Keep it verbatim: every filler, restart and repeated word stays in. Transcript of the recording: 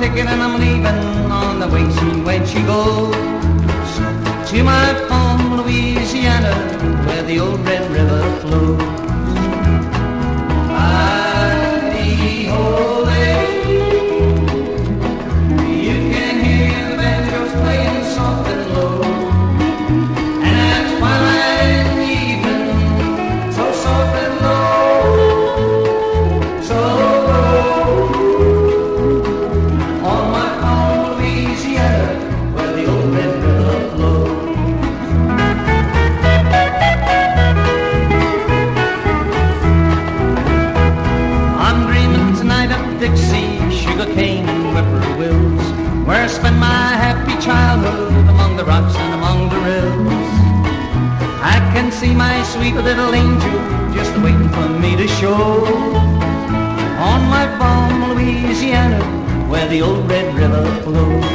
ticket and I'm leaving on the way she, when she goes to my home, Louisiana, where the old Red River flows. Dixie, sugarcane and whippoorwills, where I spent my happy childhood among the rocks and among the rills. I can see my sweet little angel just waiting for me to show on my farm, Louisiana, where the old Red River flows.